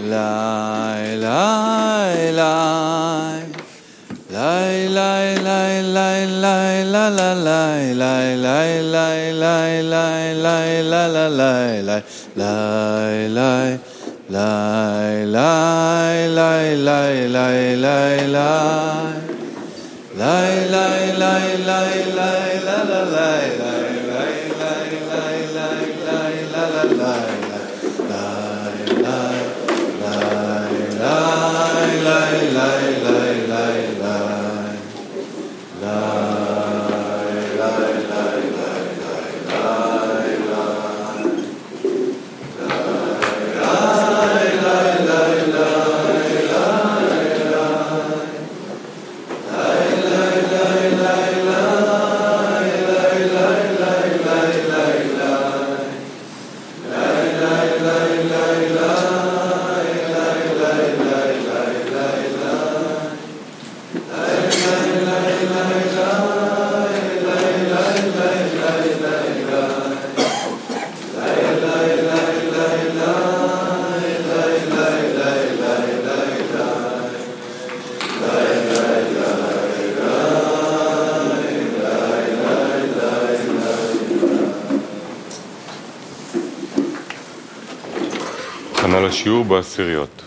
Lai lai lai lai lai lai lai lai la la lai lai lai lai lai lai lai la la lai lai lai lai lai lai lai lai lai lai lai lai lai lai lai la la lai lai lai lai lai lai lai la la lai הכנה לשיעור בעשיריות.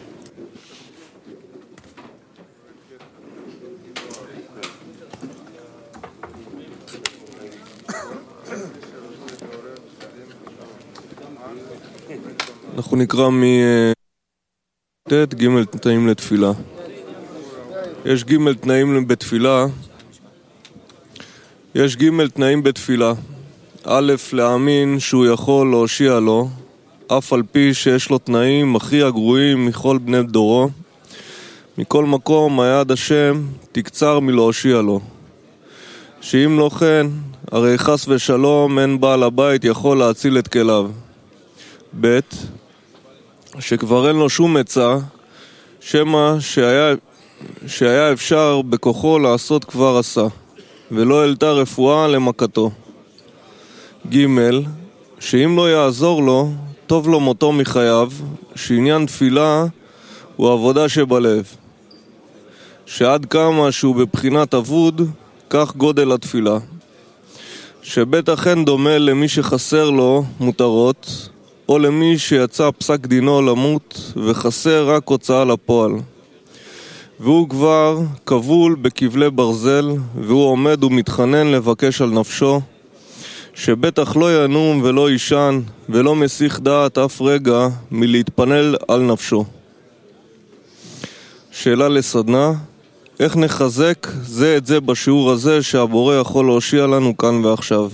אנחנו נקרא ג' תנאים לתפילה. יש ג' תנאים בתפילה. יש ג' תנאים בתפילה. א', להאמין שהוא יכול להושיע לו, אף על פי שיש לו תנאים הכי הגרועים מכל בני דורו. מכל מקום היד השם תקצר מלהושיע לו. שאם לא כן, הרי חס ושלום אין בעל הבית יכול להציל את כליו. ב', שכבר אין לו שום עצה, שמה שהיה אפשר בכוחו לעשות כבר עשה, ולא העלתה רפואה למכתו. ג', שאם לא יעזור לו, טוב לו מותו מחייו, שעניין תפילה הוא עבודה שבלב. שעד כמה שהוא בבחינת אבוד, כך גודל התפילה. שבטח אין דומה למי שחסר לו מותרות, או למי שיצא פסק דינו למות וחסר רק הוצאה לפועל. והוא כבר כבול בכבלי ברזל, והוא עומד ומתחנן לבקש על נפשו, שבטח לא ינום ולא ישן ולא מסיך דעת אף רגע מלהתפנל על נפשו. שאלה לסדנה, איך נחזק זה את זה בשיעור הזה שהבורא יכול להושיע לנו כאן ועכשיו?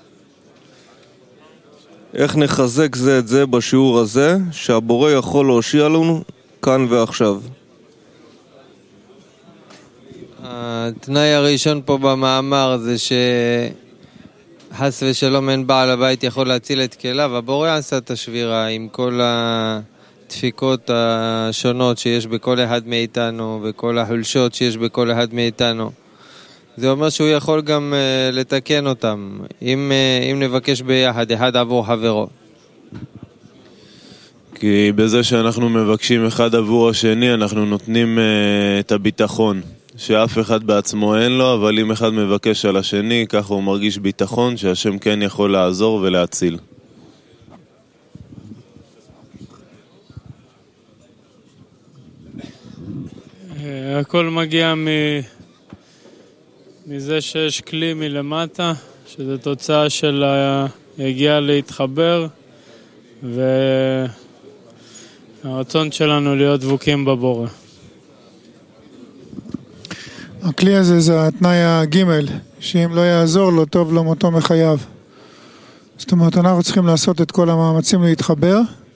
איך נחזק זה את זה בשיעור הזה שהבורא יכול להושיע לנו כאן ועכשיו? התנאי הראשון פה במאמר זה חס ושלום אין בעל הבית יכול להציל את כליו. הבורא עשה את השבירה עם כל הדפיקות השונות שיש בכל אחד מאיתנו וכל החולשות שיש בכל אחד מאיתנו. זה אומר שהוא יכול גם לתקן אותם אם נבקש ביחד אחד עבור חברו. כי בזה שאנחנו מבקשים אחד עבור השני אנחנו נותנים את הביטחון שאף אחד בעצמו אין לו, אבל אם אחד מבקש על השני, ככה הוא מרגיש ביטחון שהשם כן יכול לעזור ולהציל. הכל מגיע מזה שיש כלי מלמטה, שזה תוצאה של הגיע להתחבר, והרצון שלנו להיות דבוקים בבורא. הכלי הזה זה התנאי הג' שאם לא יעזור לו טוב לו מותו מחייו. זאת אומרת אנחנו צריכים לעשות את כל המאמצים להתחבר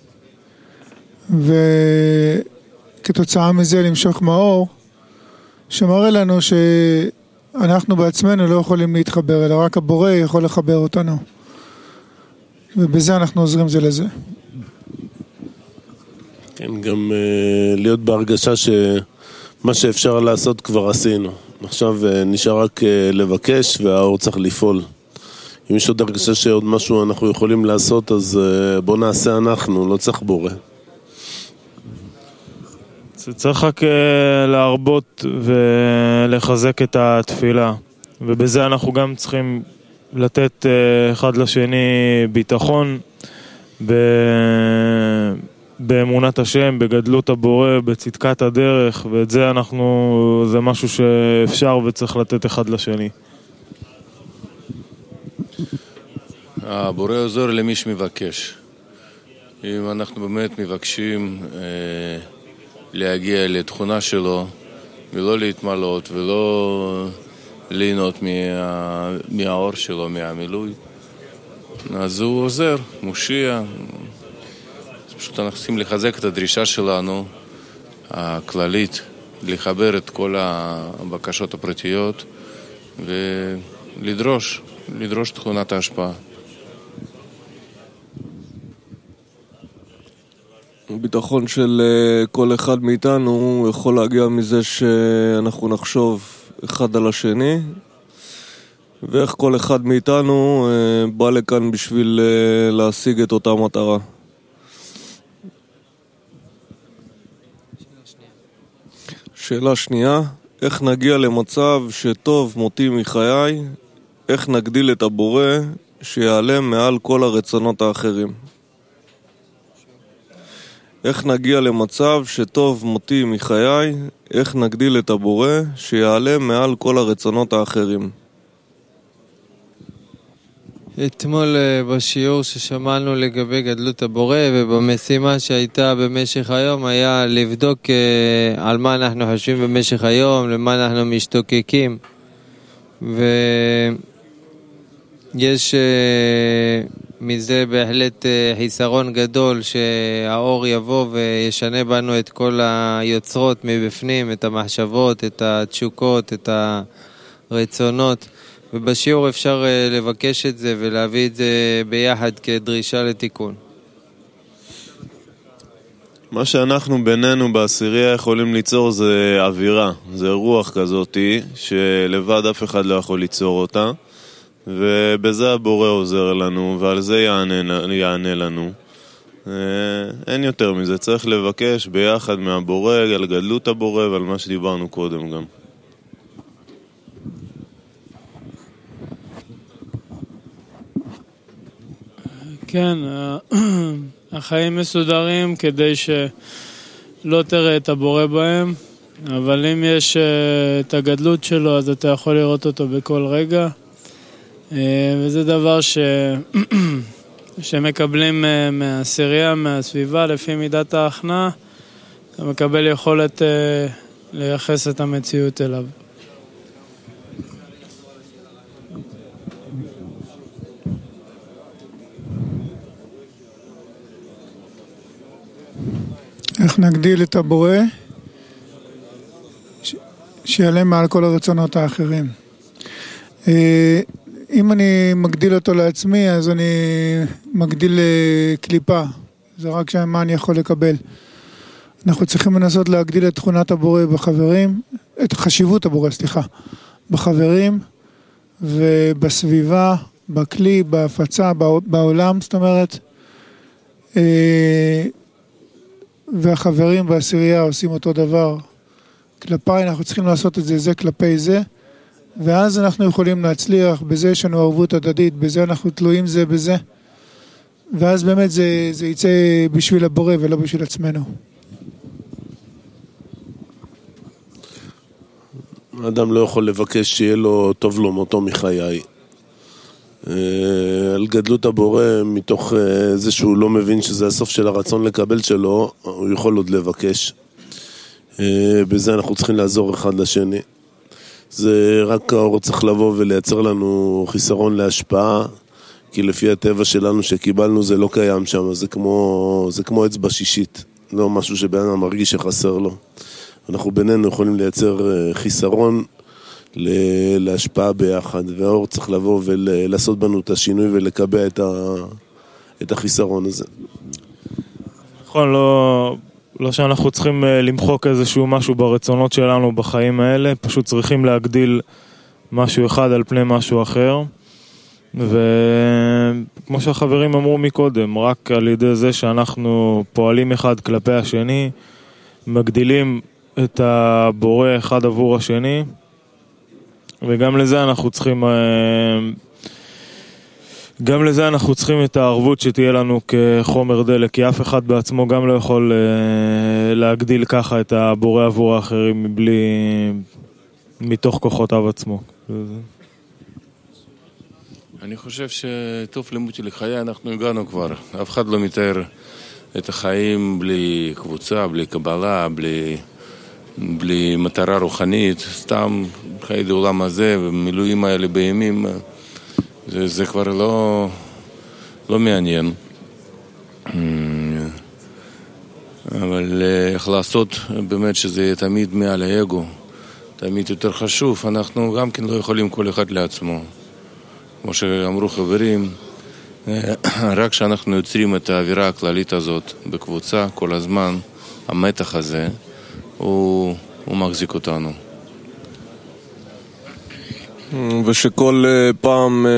וכתוצאה מזה למשוך מאור שמראה לנו שאנחנו בעצמנו לא יכולים להתחבר אלא רק הבורא יכול לחבר אותנו ובזה אנחנו עוזרים זה לזה. כן, גם להיות בהרגשה שמה שאפשר לעשות כבר עשינו. עכשיו נשאר רק לבקש והאור צריך לפעול. אם יש עוד הרגשה שעוד משהו אנחנו יכולים לעשות אז בוא נעשה אנחנו, לא צריך בורא. זה צריך רק להרבות ולחזק את התפילה, ובזה אנחנו גם צריכים לתת אחד לשני ביטחון באמונת השם, בגדלות הבורא, בצדקת הדרך, ואת זה זה משהו שאפשר וצריך לתת אחד לשני. הבורא עוזר למי שמבקש. אם אנחנו באמת מבקשים להגיע לתכונה שלו ולא להתמלות ולא ליהנות מהאור שלו, מהמילוי, אז הוא עוזר, מושיע. פשוט אנחנו צריכים לחזק את הדרישה שלנו הכללית, לחבר את כל הבקשות הפרטיות ולדרוש תכונת ההשפעה. הביטחון של כל אחד מאיתנו יכול להגיע מזה שאנחנו נחשוב אחד על השני, ואיך כל אחד מאיתנו בא לכאן בשביל להשיג את אותה מטרה. שאלה שנייה, איך נגיע למצב שטוב מותי מחיי, איך נגדיל את הבורא שיעלם מעל כל הרצונות האחרים? איך נגיע למצב שטוב מותי מחיי, איך נגדיל את הבורא שיעלם מעל כל הרצונות האחרים? אתמול בשיעור ששמענו לגבי גדלות הבורא ובמשימה שהייתה במשך היום היה לבדוק על מה אנחנו חושבים במשך היום, למה אנחנו משתוקקים, ויש מזה בהחלט חיסרון גדול שהאור יבוא וישנה בנו את כל היוצרות מבפנים, את המחשבות, את התשוקות, את הרצונות, ובשיעור אפשר לבקש את זה ולהביא את זה ביחד כדרישה לתיקון. מה שאנחנו בינינו בעשירייה יכולים ליצור זה אווירה, זה רוח כזאת שלבד אף אחד לא יכול ליצור אותה, ובזה הבורא עוזר לנו ועל זה יענה לנו. אין יותר מזה, צריך לבקש ביחד מהבורא על גדלות הבורא ועל מה שדיברנו קודם גם. כן, החיים מסודרים כדי שלא תראה את הבורא בהם, אבל אם יש את הגדלות שלו אז אתה יכול לראות אותו בכל רגע, וזה דבר שמקבלים מהעשירייה, מהסביבה, לפי מידת ההכנעה, אתה מקבל יכולת לייחס את המציאות אליו. איך נגדיל את הבורא שיעלם מעל כל הרצונות האחרים. אם אני מגדיל אותו לעצמי, אז אני מגדיל קליפה. זה רק מה אני יכול לקבל. אנחנו צריכים לנסות להגדיל את תכונת הבורא בחברים, את חשיבות הבורא, בחברים ובסביבה, בכלי, בהפצה, בעולם, זאת אומרת, והחברים בעשירייה עושים אותו דבר. כלפיי אנחנו צריכים לעשות את זה כלפי זה, ואז אנחנו יכולים להצליח, בזה יש לנו ערבות הדדית, בזה אנחנו תלויים זה בזה, ואז באמת זה יצא בשביל הבורא ולא בשביל עצמנו. האדם לא יכול לבקש שיהיה לו טוב לו מותו מחיי. על גדלות הבורא, מתוך זה שהוא לא מבין שזה הסוף של הרצון לקבל שלו, הוא יכול עוד לבקש. בזה אנחנו צריכים לעזור אחד לשני. זה רק האור צריך לבוא ולייצר לנו חיסרון להשפעה, כי לפי הטבע שלנו שקיבלנו זה לא קיים שם, זה כמו אצבע שישית, לא משהו שבן אדם מרגיש שחסר לו. אנחנו בינינו יכולים לייצר חיסרון להשפעה ביחד, והאור צריך לבוא ולעשות בנו את השינוי ולקבע את החיסרון הזה. נכון, לא שאנחנו צריכים למחוק איזשהו משהו ברצונות שלנו בחיים האלה, פשוט צריכים להגדיל משהו אחד על פני משהו אחר, וכמו שהחברים אמרו מקודם, רק על ידי זה שאנחנו פועלים אחד כלפי השני, מגדילים את הבורא אחד עבור השני, וגם לזה אנחנו צריכים את הערבות שתהיה לנו כחומר דלק, כי אף אחד בעצמו גם לא יכול להגדיל ככה את הבורא עבור האחרים מתוך כוחותיו עצמו. אני חושב שטוב לימוד לחיי אנחנו הגענו כבר. אף אחד לא מתאר את החיים בלי קבוצה, בלי קבלה, בלי מטרה רוחנית, סתם חיי העולם הזה ומילואים האלה בימים, זה כבר לא מעניין. אבל איך לעשות באמת שזה יהיה תמיד מעל האגו, תמיד יותר חשוב, אנחנו גם כן לא יכולים כל אחד לעצמו. כמו שאמרו חברים, רק כשאנחנו יוצרים את האווירה הכללית הזאת בקבוצה כל הזמן, המתח הזה, הוא מחזיק אותנו. ושכל פעם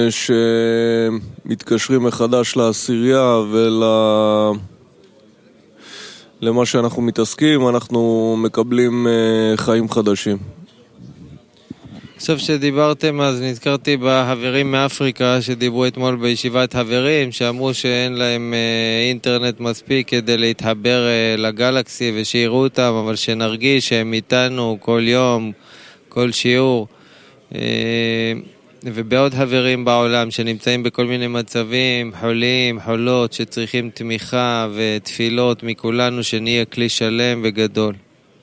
שמתקשרים מחדש לעשירייה למה שאנחנו מתעסקים, אנחנו מקבלים חיים חדשים. עכשיו שדיברתם, אז נזכרתי בהברים מאפריקה שדיברו אתמול בישיבת חברים, שאמרו שאין להם אינטרנט מספיק כדי להתחבר לגלקסי ושיראו אותם, אבל שנרגיש שהם איתנו כל יום, כל שיעור. ובעוד חברים בעולם שנמצאים בכל מיני מצבים, חולים, חולות, שצריכים תמיכה ותפילות מכולנו, שנהיה כלי שלם וגדול.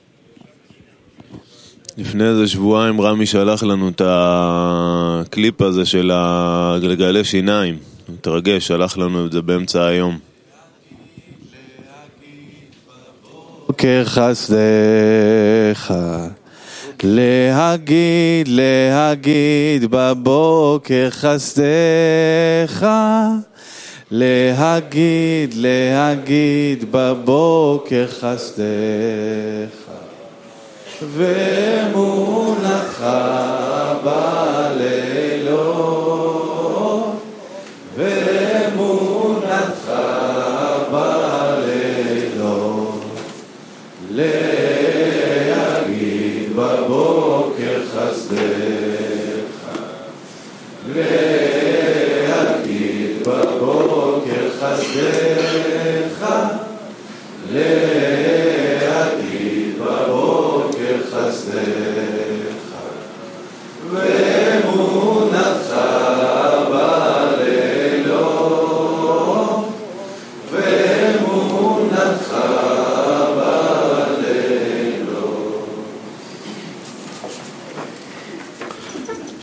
לפני איזה שבועיים רמי שלח לנו את הקליפ הזה של הגלגלי שיניים. מתרגש, שלח לנו את זה באמצע היום. בוקר חסדך, להגיד בבוקר חסדך, להגיד בבוקר חסדך, ואמונתך בלילות, ואמונתך בלילות, להגיד בבוקר חסדך, להגיד בבוקר חסדך, להגיד